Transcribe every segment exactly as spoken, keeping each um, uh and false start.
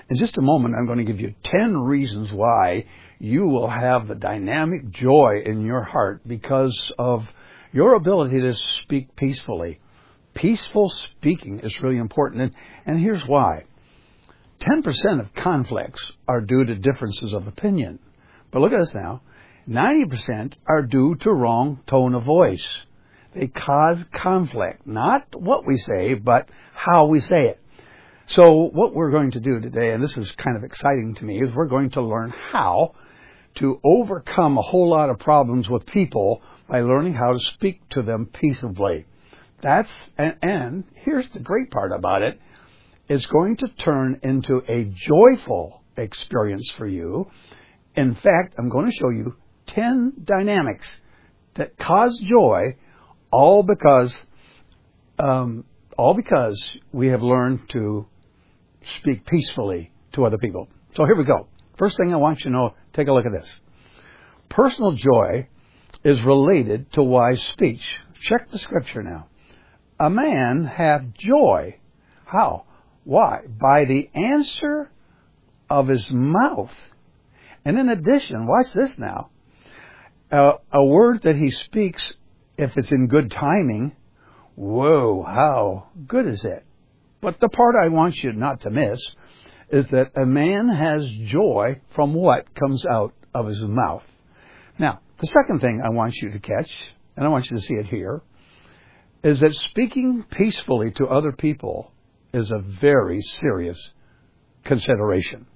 In just a moment, I'm going to give you ten reasons why you will have the dynamic joy in your heart because of your ability to speak peacefully. Peaceful speaking is really important, and, and here's why. ten percent of conflicts are due to differences of opinion. But look at this now. ninety percent are due to wrong tone of voice. They cause conflict. Not what we say, but how we say it. So what we're going to do today, and this is kind of exciting to me, is we're going to learn how to overcome a whole lot of problems with people by learning how to speak to them peaceably. That's, and, and here's the great part about it, it's going to turn into a joyful experience for you. In fact, I'm going to show you ten dynamics that cause joy, all because, um, all because we have learned to speak peacefully to other people. So here we go. First thing I want you to know, take a look at this. Personal joy is related to wise speech. Check the scripture now. A man hath joy. How? Why? By the answer of his mouth. And in addition, watch this now. Uh, a word that he speaks, if it's in good timing, whoa, how good is it? But the part I want you not to miss is that a man has joy from what comes out of his mouth. Now, the second thing I want you to catch, and I want you to see it here, is that speaking peacefully to other people is a very serious consideration.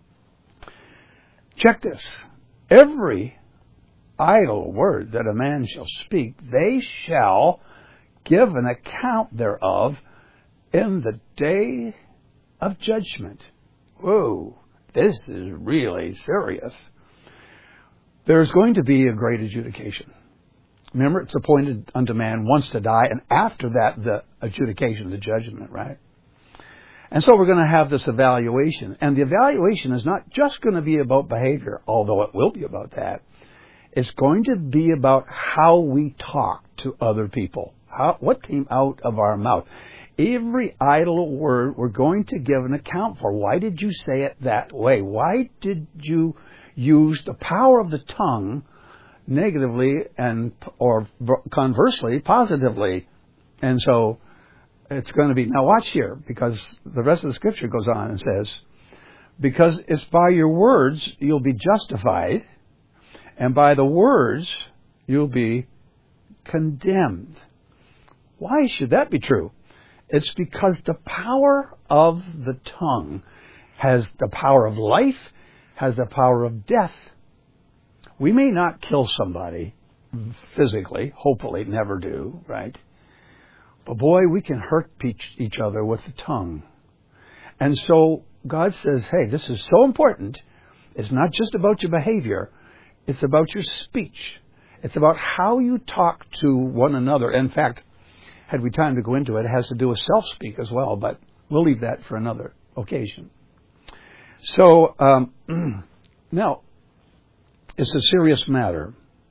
Check this. Every idle word that a man shall speak, they shall give an account thereof in the day of judgment. Whoa, this is really serious. There's going to be a great adjudication. Remember, it's appointed unto man once to die, and after that, the adjudication, the judgment, right? And so we're going to have this evaluation. And the evaluation is not just going to be about behavior, although it will be about that. It's going to be about how we talk to other people. How, what came out of our mouth. Every idle word we're going to give an account for. Why did you say it that way? Why did you use the power of the tongue negatively and or conversely positively? And so it's going to be, now watch here, because the rest of the scripture goes on and says, because it's by your words you'll be justified, and by the words you'll be condemned. Why should that be true? It's because the power of the tongue has the power of life, has the power of death. We may not kill somebody physically, hopefully never do, right? But boy, we can hurt each other with the tongue. And so God says, hey, this is so important. It's not just about your behavior. It's about your speech. It's about how you talk to one another. In fact, had we time to go into it, it has to do with self-speak as well, but we'll leave that for another occasion. So, um, now, it's a serious matter.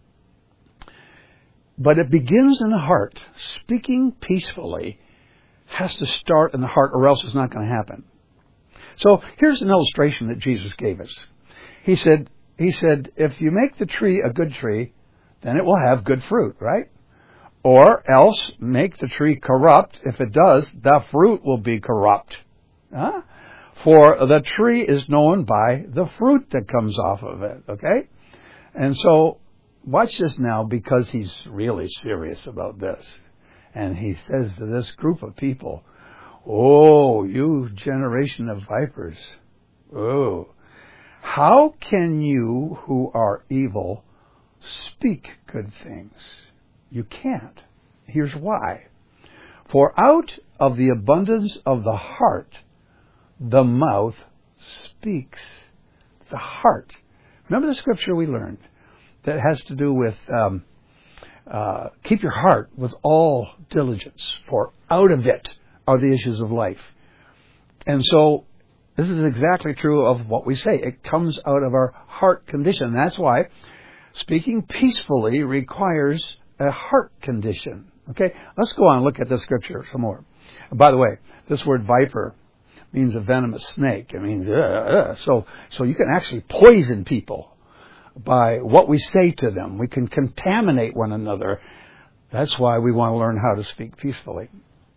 But it begins in the heart. Speaking peacefully has to start in the heart, or else it's not going to happen. So here's an illustration that Jesus gave us. He said, he said, if you make the tree a good tree, then it will have good fruit, right? Or else make the tree corrupt. If it does, the fruit will be corrupt. Huh? For the tree is known by the fruit that comes off of it, okay? And so, watch this now, because he's really serious about this. And he says to this group of people, oh, you generation of vipers, oh, how can you who are evil speak good things? You can't. Here's why. For out of the abundance of the heart, the mouth speaks. The heart. Remember the scripture we learned that has to do with um, uh, keep your heart with all diligence, for out of it are the issues of life. And so this is exactly true of what we say. It comes out of our heart condition. That's why speaking peacefully requires a heart condition. Okay, let's go on and look at this scripture some more. By the way, this word viper means a venomous snake. It means, uh, uh. So, so you can actually poison people by what we say to them. We can contaminate one another. That's why we want to learn how to speak peacefully.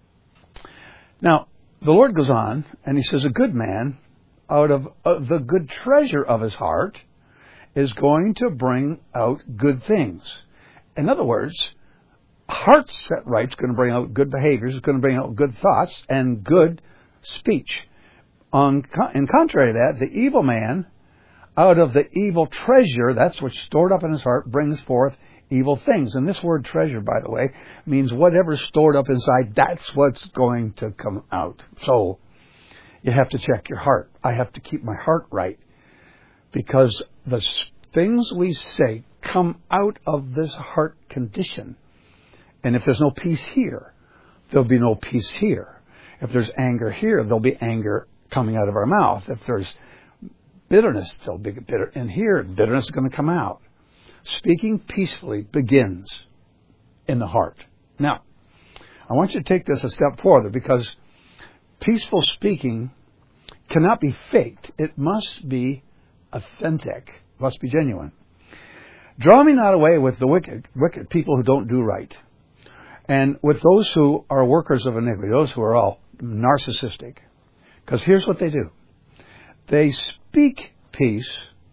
Now, the Lord goes on, and He says, a good man, out of uh, the good treasure of his heart, is going to bring out good things. In other words, heart set right is going to bring out good behaviors, is going to bring out good thoughts and good speech. On, in contrary to that, the evil man, out of the evil treasure, that's what's stored up in his heart, brings forth evil things. And this word treasure, by the way, means whatever's stored up inside, that's what's going to come out. So you have to check your heart. I have to keep my heart right, because the things we say come out of this heart condition. And if there's no peace here, there'll be no peace here. If there's anger here, there'll be anger coming out of our mouth. If there's bitterness, there'll be bitter. And here, bitterness is going to come out. Speaking peacefully begins in the heart. Now, I want you to take this a step further, because peaceful speaking cannot be faked. It must be authentic. It must be genuine. Draw me not away with the wicked, wicked people who don't do right, and with those who are workers of iniquity, those who are all narcissistic. Because here's what they do. They speak peace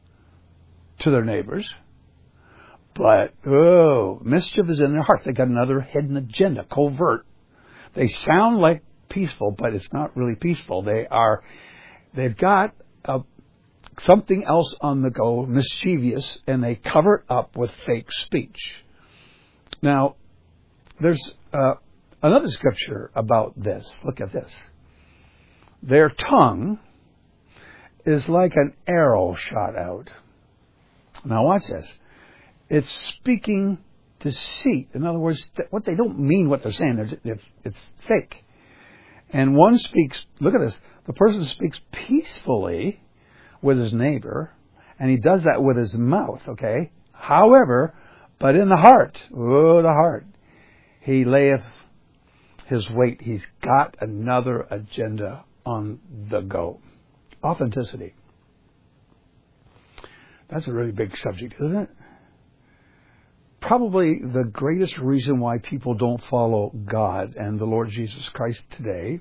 to their neighbors, but, oh, mischief is in their hearts. They got another hidden agenda, covert. They sound like peaceful, but it's not really peaceful. They are, they've got a, something else on the go, mischievous, and they cover it up with fake speech. Now, there's uh, another scripture about this. Look at this. Their tongue is like an arrow shot out. Now watch this. It's speaking deceit. In other words, what they don't mean what they're saying. It's, it's fake. And one speaks, look at this, the person speaks peacefully with his neighbor, and he does that with his mouth, okay? However, but in the heart, oh, the heart, he layeth his weight. He's got another agenda on the go. Authenticity. That's a really big subject, isn't it? Probably the greatest reason why people don't follow God and the Lord Jesus Christ today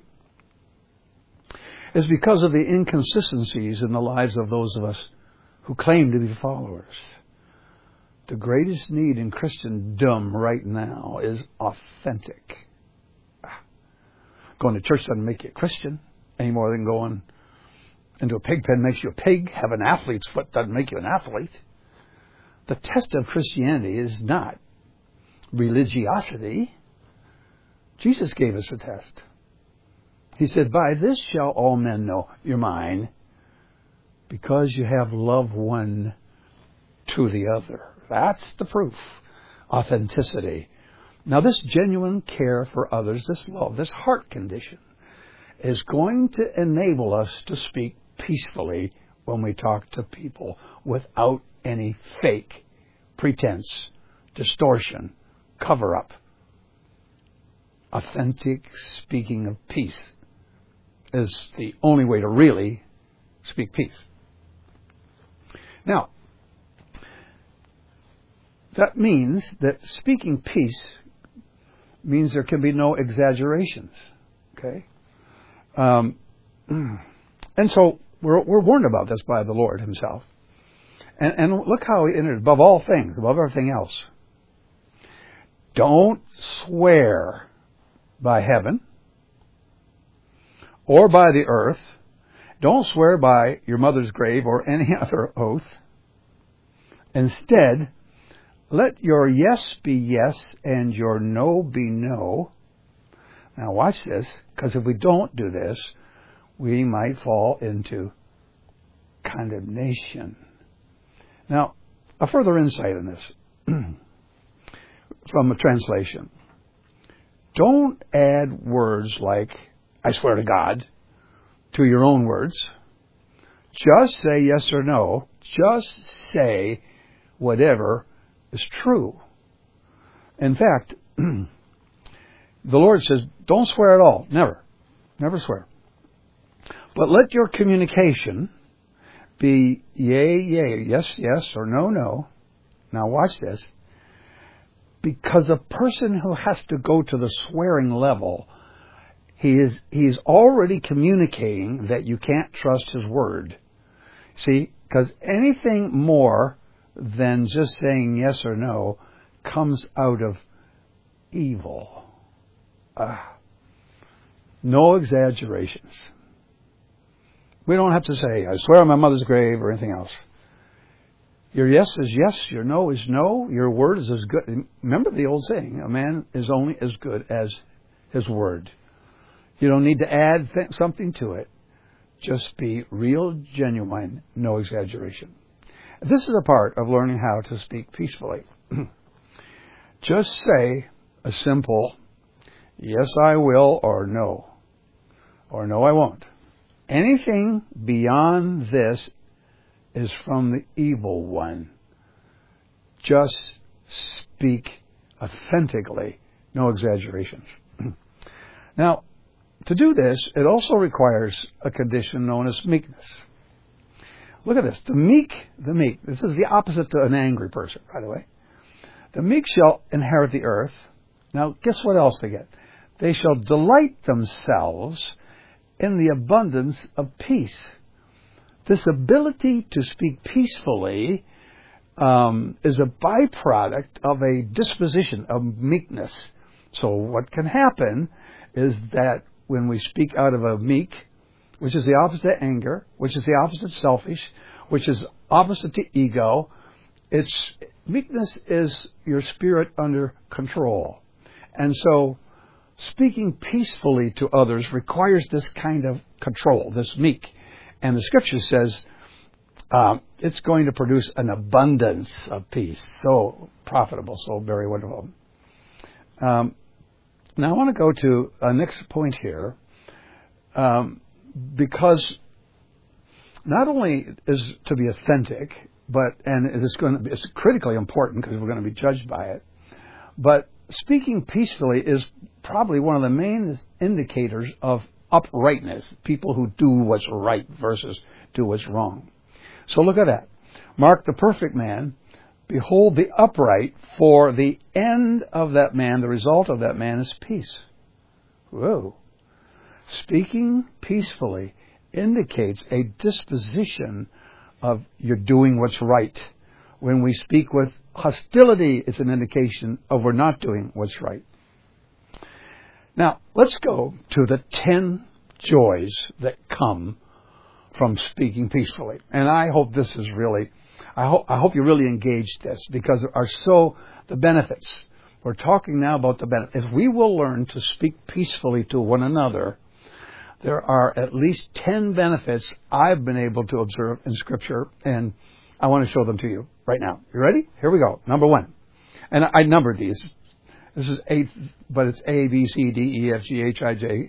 is because of the inconsistencies in the lives of those of us who claim to be followers. The greatest need in Christendom right now is authentic. Going to church doesn't make you a Christian any more than going into a pig pen makes you a pig. Have an athlete's foot doesn't make you an athlete. The test of Christianity is not religiosity. Jesus gave us a test. He said, by this shall all men know you're mine, because you have loved one to the other. That's the proof. Authenticity. Now, this genuine care for others, this love, this heart condition, is going to enable us to speak peacefully when we talk to people without any fake pretense, distortion, cover-up. Authentic speaking of peace is the only way to really speak peace. Now, that means that speaking peace means there can be no exaggerations. Okay? Um, and so we're, we're warned about this by the Lord Himself. And, and look how He entered above all things, above everything else. Don't swear by heaven or by the earth. Don't swear by your mother's grave or any other oath. Instead, let your yes be yes and your no be no. Now watch this, because if we don't do this, we might fall into condemnation. Now, a further insight in this from a translation. Don't add words like, I swear to God, to your own words. Just say yes or no. Just say whatever is true. In fact, the Lord says, don't swear at all. Never. Never swear. But let your communication be yea, yea, yes, yes, or no, no. Now watch this. Because a person who has to go to the swearing level, he is he is already communicating that you can't trust his word. See, because anything more than just saying yes or no comes out of evil. Ah. No exaggerations. We don't have to say, I swear on my mother's grave or anything else. Your yes is yes, your no is no, your word is as good. Remember the old saying, a man is only as good as his word. You don't need to add th- something to it. Just be real, genuine, no exaggeration. This is a part of learning how to speak peacefully. Just say a simple, yes I will, or no. Or no I won't. Anything beyond this is from the evil one. Just speak authentically, no exaggerations. Now, to do this, it also requires a condition known as meekness. Look at this. The meek, the meek. This is the opposite to an angry person, by the way. The meek shall inherit the earth. Now, guess what else they get? They shall delight themselves in the abundance of peace. This ability to speak peacefully um, is a byproduct of a disposition of meekness. So what can happen is that when we speak out of a meek, which is the opposite of anger, which is the opposite of selfish, which is opposite to ego, it's meekness is your spirit under control. And so speaking peacefully to others requires this kind of control, this meek. And the Scripture says um, it's going to produce an abundance of peace. So profitable, so very wonderful. Um, now I want to go to a next point here, um, because not only is to be authentic, but and it's going to be it's critically important because we're going to be judged by it. But speaking peacefully is probably one of the main indicators of uprightness, people who do what's right versus do what's wrong. So look at that. Mark the perfect man. Behold the upright, for the end of that man, the result of that man is peace. Whoa. Speaking peacefully indicates a disposition of you're doing what's right. When we speak with hostility, it's an indication of we're not doing what's right. Now, let's go to the ten joys that come from speaking peacefully. And I hope this is really, I hope, I hope you really engage this, because there are so, the benefits. We're talking now about the benefits. If we will learn to speak peacefully to one another, there are at least ten benefits I've been able to observe in Scripture, and I want to show them to you right now. You ready? Here we go. Number one. And I numbered these. This is eight, but it's A, B, C, D, E, F, G, H, I, J.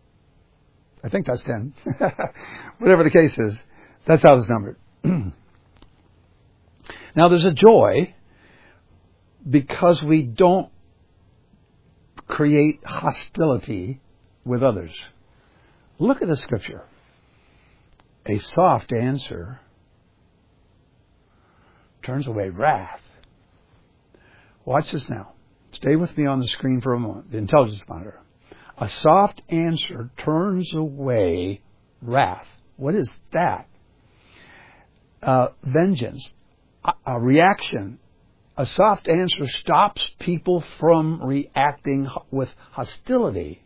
I think that's ten. Whatever the case is, that's how it's numbered. Now, there's a joy because we don't create hostility with others. Look at the Scripture. A soft answer turns away wrath. Watch this now. Stay with me on the screen for a moment. The intelligence monitor. A soft answer turns away wrath. What is that? Uh, vengeance. A, a reaction. A soft answer stops people from reacting with hostility.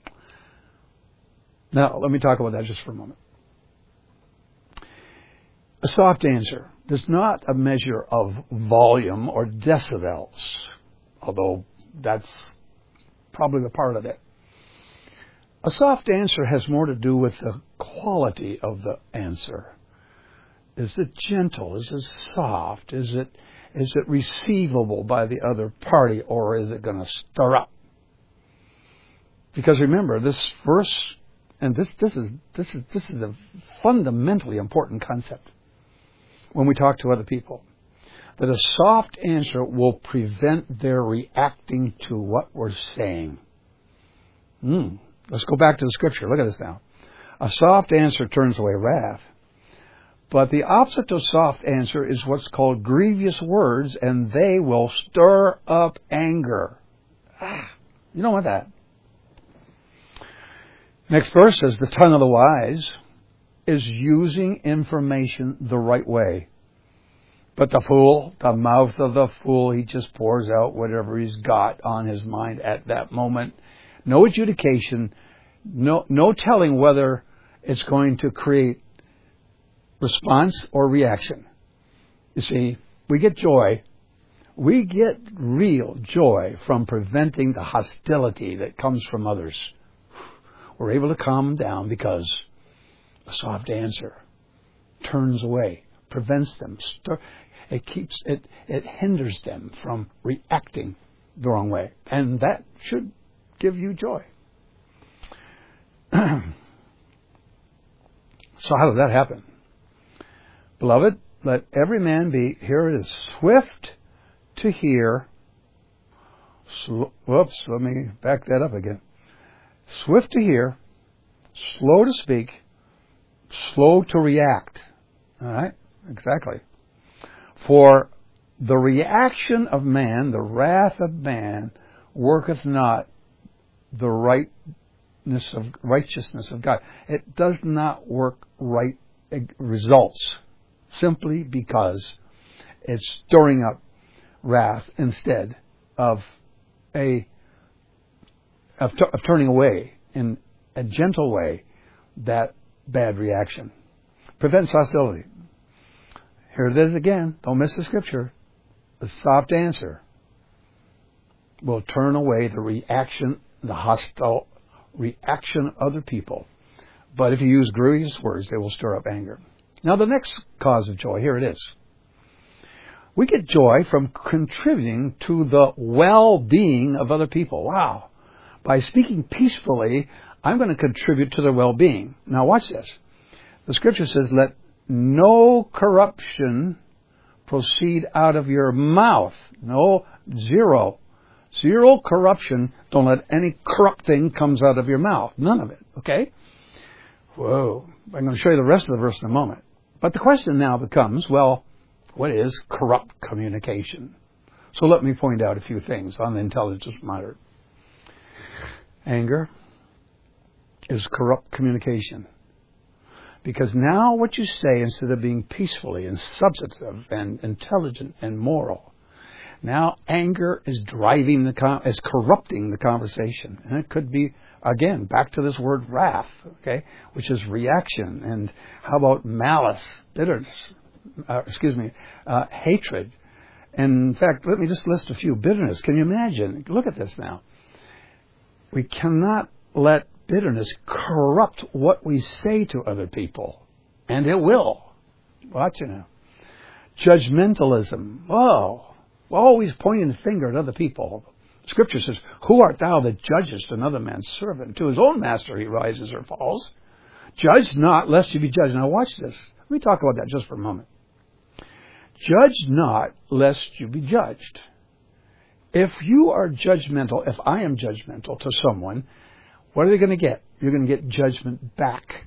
Now, let me talk about that just for a moment. A soft answer is not a measure of volume or decibels, although that's probably a part of it. A soft answer has more to do with the quality of the answer. Is it gentle? Is it soft? Is it is it receivable by the other party, or is it going to stir up? Because remember, this verse, and this this is this is this is a fundamentally important concept when we talk to other people, that a soft answer will prevent their reacting to what we're saying. Mm. Let's go back to the Scripture. Look at this now. A soft answer turns away wrath. But the opposite to soft answer is what's called grievous words, and they will stir up anger. Ah, you don't want that. Next verse says, the tongue of the wise is using information the right way. But the fool, the mouth of the fool, he just pours out whatever he's got on his mind at that moment. No adjudication, no, no telling whether it's going to create response or reaction. You see, we get joy. We get real joy from preventing the hostility that comes from others. We're able to calm them down because a soft answer turns away, prevents them. It keeps it. It hinders them from reacting the wrong way, and that should give you joy. So how does that happen? Beloved, let every man be, here it is, swift to hear. Sl- whoops, let me back that up again. Swift to hear, slow to speak, slow to react. All right? Exactly. For the reaction of man, the wrath of man, worketh not the rightness of righteousness of God. It does not work right results, simply because it's stirring up wrath instead of a of, t- of turning away in a gentle way that bad reaction. Prevents hostility. Here it is again. Don't miss the scripture. The soft answer will turn away the reaction, the hostile reaction of other people. But if you use grievous words, they will stir up anger. Now the next cause of joy, here it is. We get joy from contributing to the well-being of other people. Wow. By speaking peacefully, I'm going to contribute to their well-being. Now watch this. The scripture says, let no corruption proceed out of your mouth. No, zero. Zero corruption. Don't let any corrupt thing comes out of your mouth. None of it. Okay? Whoa. I'm going to show you the rest of the verse in a moment. But the question now becomes, well, what is corrupt communication? So let me point out a few things on the intelligence matter. Anger is corrupt communication. Because now what you say, instead of being peacefully and substantive and intelligent and moral, now anger is driving the, is corrupting the conversation. And it could be, again, back to this word wrath, okay, which is reaction. And how about malice, bitterness, uh, excuse me, uh, hatred. And in fact, let me just list a few. Bitterness, can you imagine? Look at this now. We cannot let bitterness corrupt what we say to other people. And it will. Watch it now. Judgmentalism. Oh, always pointing the finger at other people. Scripture says, who art thou that judgest another man's servant? To his own master he rises or falls. Judge not, lest you be judged. Now watch this. Let me talk about that just for a moment. Judge not, lest you be judged. If you are judgmental, if I am judgmental to someone, what are they going to get? You're going to get judgment back.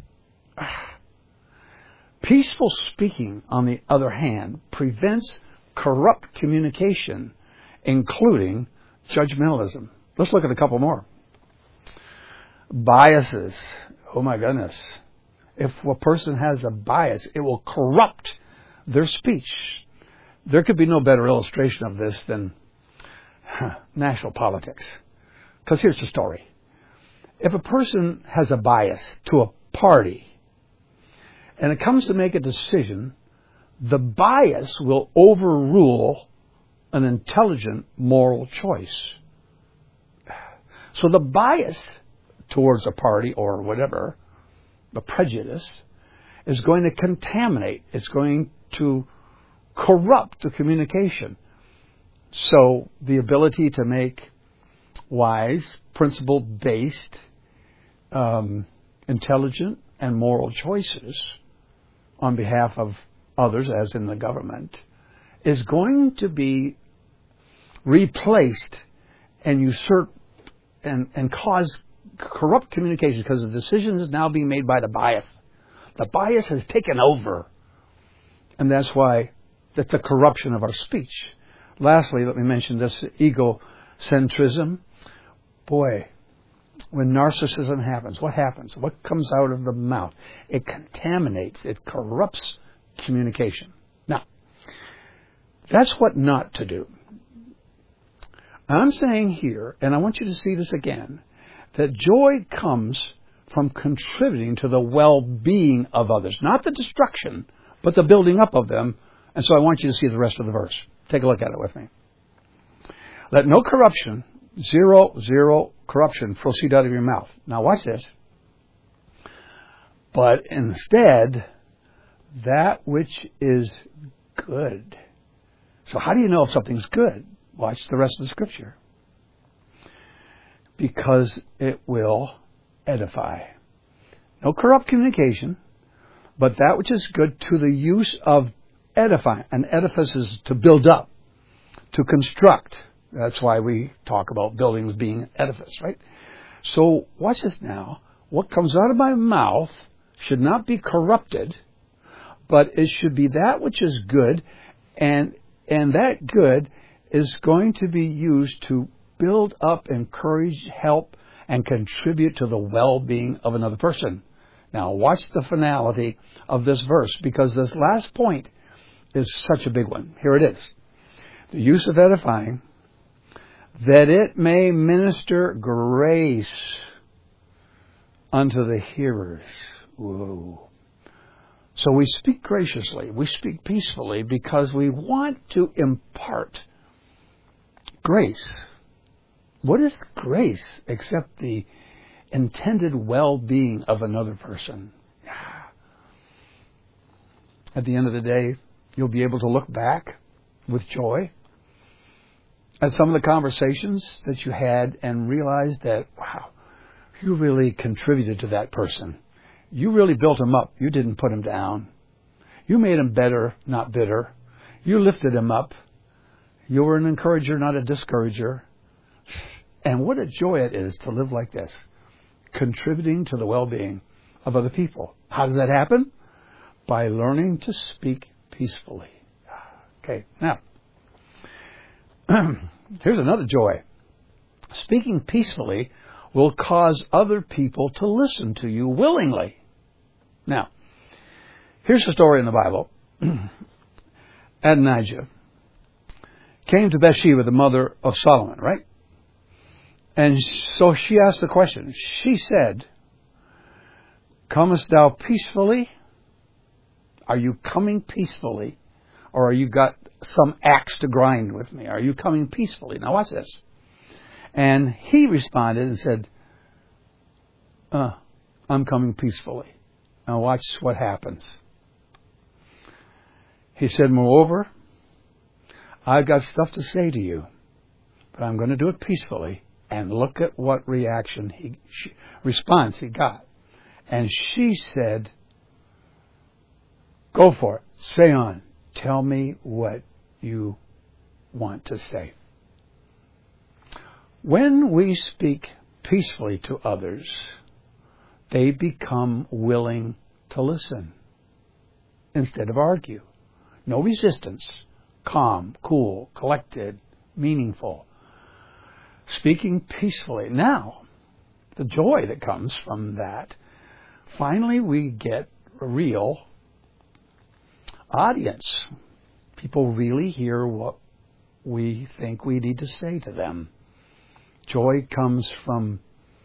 Peaceful speaking, on the other hand, prevents corrupt communication, including judgmentalism. Let's look at a couple more. Biases. Oh my goodness. If a person has a bias, it will corrupt their speech. There could be no better illustration of this than huh, national politics. Because here's the story. If a person has a bias to a party, and it comes to make a decision, the bias will overrule an intelligent moral choice. So the bias towards a party or whatever, the prejudice, is going to contaminate. It's going to corrupt the communication. So the ability to make wise, principle-based, um, intelligent, and moral choices on behalf of others, as in the government, is going to be replaced and usurped and, and cause corrupt communication because the decision is now being made by the bias. The bias has taken over. And that's why that's a corruption of our speech. Lastly, let me mention this egocentrism. Boy, when narcissism happens, what happens? What comes out of the mouth? It contaminates, it corrupts communication. Now, that's what not to do. I'm saying here, and I want you to see this again, that joy comes from contributing to the well-being of others. Not the destruction, but the building up of them. And so I want you to see the rest of the verse. Take a look at it with me. Let no corruption, zero, zero corruption proceed out of your mouth. Now watch this. But instead, that which is good. So how do you know if something's good? Watch the rest of the scripture. Because it will edify. No corrupt communication, but that which is good to the use of edifying. An edifice is to build up, to construct. That's why we talk about buildings being an edifice, right? So watch this now. What comes out of my mouth should not be corrupted, but it should be that which is good, and and that good is going to be used to build up, encourage, help, and contribute to the well-being of another person. Now, watch the finality of this verse, because this last point is such a big one. Here it is. The use of edifying, that it may minister grace unto the hearers. Whoa. So we speak graciously, we speak peacefully, because we want to impart grace. What is grace except the intended well-being of another person? Yeah. At the end of the day, you'll be able to look back with joy at some of the conversations that you had and realize that, wow, you really contributed to that person. You really built him up. You didn't put him down. You made him better, not bitter. You lifted him up. You were an encourager, not a discourager. And what a joy it is to live like this, contributing to the well-being of other people. How does that happen? By learning to speak peacefully. Okay, now, here's another joy. Speaking peacefully will cause other people to listen to you willingly. Now, here's the story in the Bible. Adonijah came to Bathsheba, the mother of Solomon, right? And so she asked the question. She said, comest thou peacefully? Are you coming peacefully? Or are you got some axe to grind with me? Are you coming peacefully? Now watch this. And he responded and said, uh, I'm coming peacefully. Now watch what happens. He said, moreover, I've got stuff to say to you, but I'm going to do it peacefully. And look at what reaction he, she, response he got. And she said, go for it. Say on. Tell me what you want to say. When we speak peacefully to others, they become willing to listen instead of argue. No resistance. Calm, cool, collected, meaningful. Speaking peacefully. Now, the joy that comes from that, finally we get a real audience. People really hear what we think we need to say to them. Joy comes from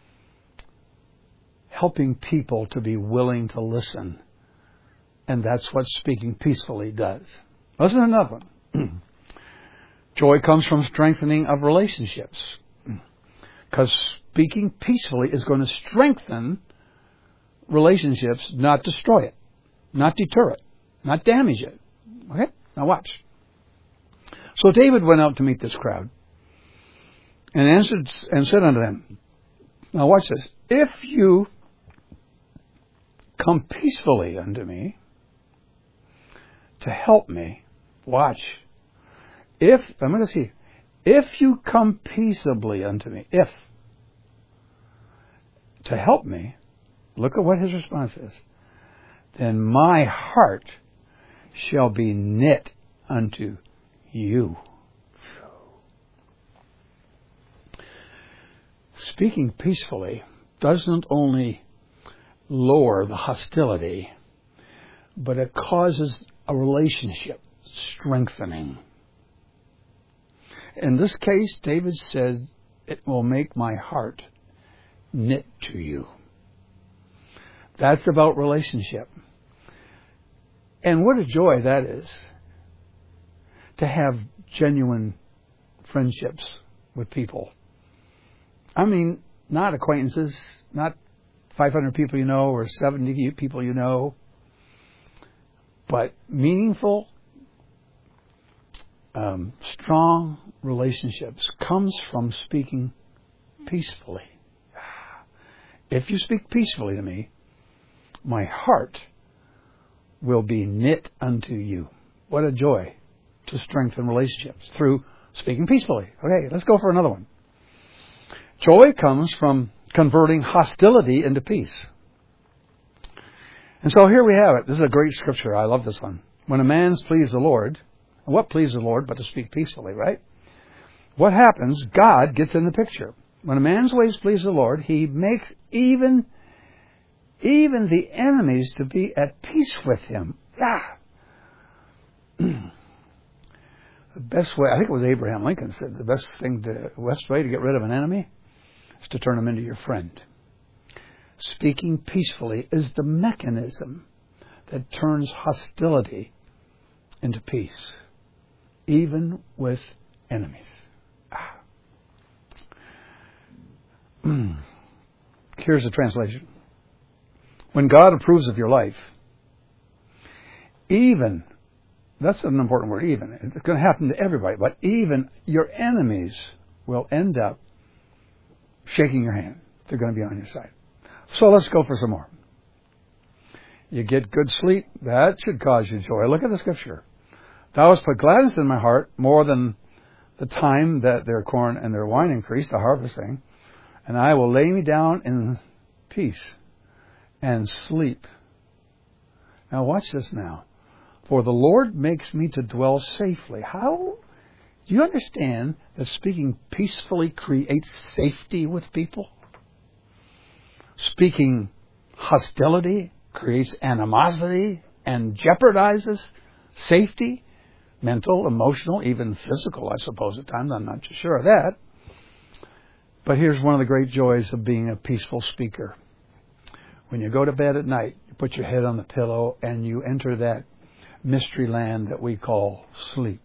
helping people to be willing to listen. And that's what speaking peacefully does. Listen to another one. Joy comes from strengthening of relationships. Because speaking peacefully is going to strengthen relationships, not destroy it, not deter it, not damage it. Okay? Now watch. So David went out to meet this crowd and answered and said unto them, now watch this, if you come peacefully unto me to help me, watch. If, I'm going to see, if you come peaceably unto me, if, to help me, look at what his response is. Then my heart shall be knit unto you. Speaking peacefully doesn't only lower the hostility, but it causes a relationship strengthening. In this case, David said, it will make my heart knit to you. That's about relationship. And what a joy that is, to have genuine friendships with people. I mean, not acquaintances, not five hundred people you know or seventy people you know, but meaningful, um, strong relationships comes from speaking peacefully. If you speak peacefully to me, my heart will be knit unto you. What a joy to strengthen relationships through speaking peacefully. Okay, let's go for another one. Joy comes from converting hostility into peace. And so here we have it. This is a great scripture. I love this one. When a man's pleased the Lord, and what pleases the Lord but to speak peacefully, right? What happens? God gets in the picture. When a man's ways please the Lord, he makes even, even the enemies to be at peace with him. Ah. The best way, I think it was Abraham Lincoln said, the best thing, to, the best way to get rid of an enemy is to turn him into your friend. Speaking peacefully is the mechanism that turns hostility into peace, even with enemies. Ah. Here's the translation. When God approves of your life, even, that's an important word, even. It's going to happen to everybody, but even your enemies will end up shaking your hand. They're going to be on your side. So let's go for some more. You get good sleep. That should cause you joy. Look at the scripture. Thou hast put gladness in my heart more than the time that their corn and their wine increased, the harvesting. And I will lay me down in peace and sleep. Now watch this now. For the Lord makes me to dwell safely. How? Do you understand that speaking peacefully creates safety with people? Speaking hostility creates animosity and jeopardizes safety, mental, emotional, even physical, I suppose, at times. I'm not sure of that. But here's one of the great joys of being a peaceful speaker. When you go to bed at night, you put your head on the pillow and you enter that mystery land that we call sleep.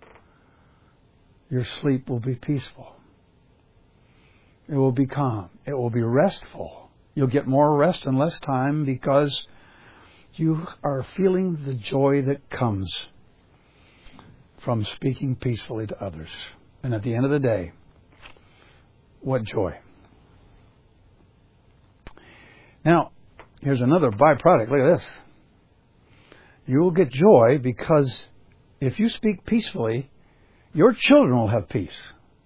Your sleep will be peaceful. It will be calm. It will be restful. You'll get more rest in less time because you are feeling the joy that comes from speaking peacefully to others. And at the end of the day, what joy. Now, here's another byproduct. Look at this. You will get joy because if you speak peacefully, your children will have peace.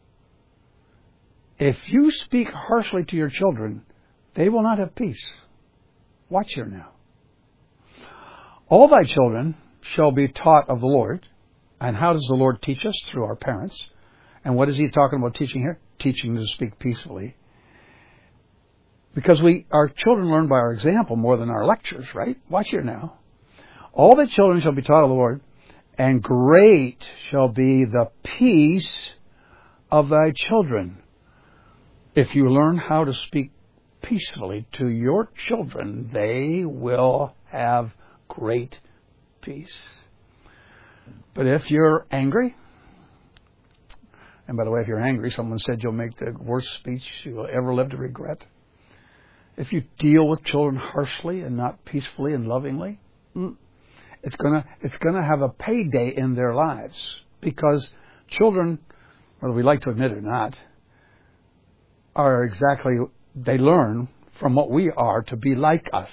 If you speak harshly to your children, they will not have peace. Watch here now. All thy children shall be taught of the Lord. And how does the Lord teach us? Through our parents. And what is he talking about teaching here? Teaching to speak peacefully. Because we, our children learn by our example more than our lectures, right? Watch here now. All the children shall be taught of the Lord, and great shall be the peace of thy children. If you learn how to speak peacefully to your children, they will have great peace. But if you're angry, and by the way, if you're angry, someone said you'll make the worst speech you'll ever live to regret. If you deal with children harshly and not peacefully and lovingly, it's gonna it's gonna have a payday in their lives, because children, whether we like to admit it or not, are exactly, they learn from what we are to be like us.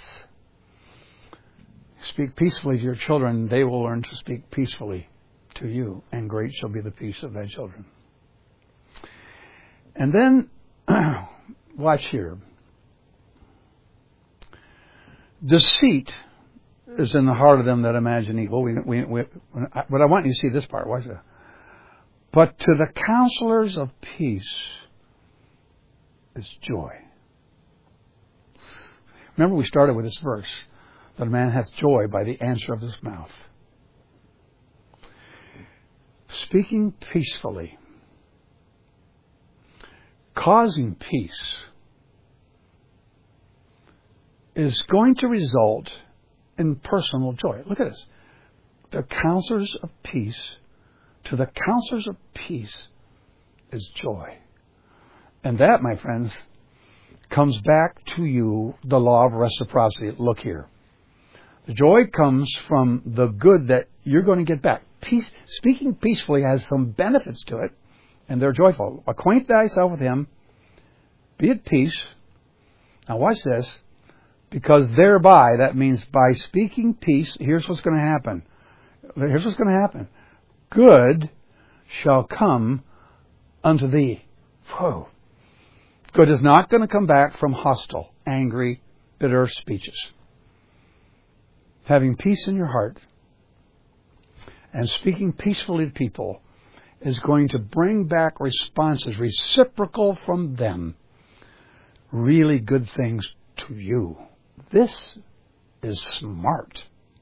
Speak peacefully to your children, they will learn to speak peacefully to you, and great shall be the peace of thy children. And then, watch here. Deceit is in the heart of them that imagine evil. We, we, we, but I want you to see this part. Watch it. But to the counselors of peace is joy. Remember, we started with this verse, that a man hath joy by the answer of his mouth. Speaking peacefully, causing peace, is going to result in personal joy. Look at this. The counselors of peace, to the counselors of peace is joy. And that, my friends, comes back to you, the law of reciprocity. Look here. The joy comes from the good that you're going to get back. Peace, speaking peacefully has some benefits to it, and they're joyful. Acquaint thyself with him, be at peace. Now watch this, because thereby, that means by speaking peace, here's what's going to happen. Here's what's going to happen. Good shall come unto thee. Whoa. Good is not going to come back from hostile, angry, bitter speeches. Having peace in your heart and speaking peacefully to people is going to bring back responses reciprocal from them. Really good things to you. This is smart.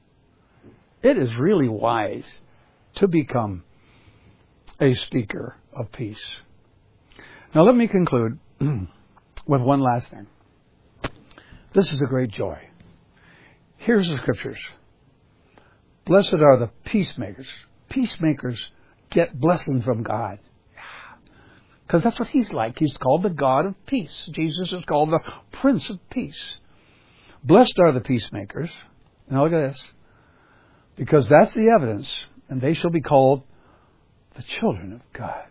It is really wise to become a speaker of peace. Now let me conclude with one last thing. This is a great joy. Here's the scriptures. Blessed are the peacemakers. Peacemakers get blessing from God. Because that's what He's like. He's called the God of peace. Jesus is called the Prince of Peace. Blessed are the peacemakers. Now look at this. Because that's the evidence. And they shall be called the children of God.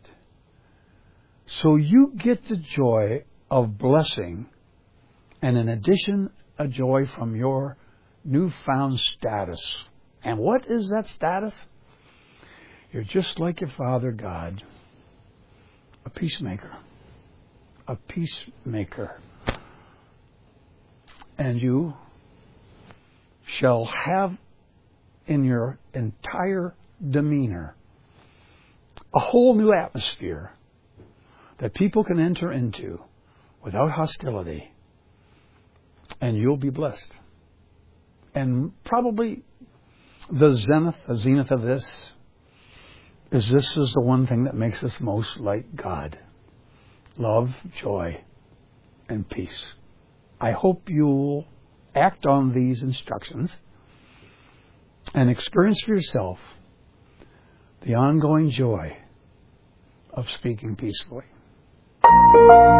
So you get the joy of blessing. And in addition, a joy from your newfound status. And what is that status? You're just like your Father God. A peacemaker. A peacemaker. And you shall have in your entire demeanor a whole new atmosphere that people can enter into without hostility. And you'll be blessed. And probably the zenith, the zenith of this is this is the one thing that makes us most like God. Love, joy, and peace. I hope you'll act on these instructions and experience for yourself the ongoing joy of speaking peacefully.